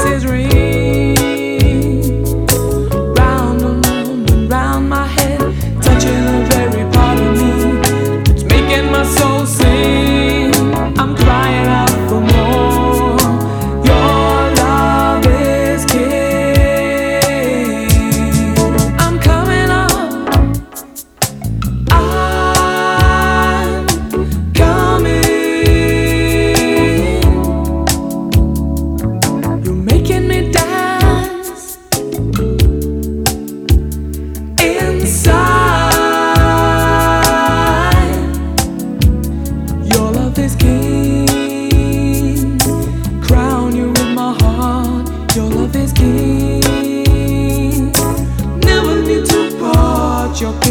voices ring round and round my head, touching the very part of me that's making my soul sing. I'm crying out for more. Your love is king. I'm coming up. I'm coming. You're making me dance inside. Your love is king. Crown you with my heart. Your love is king. Never need to part. Your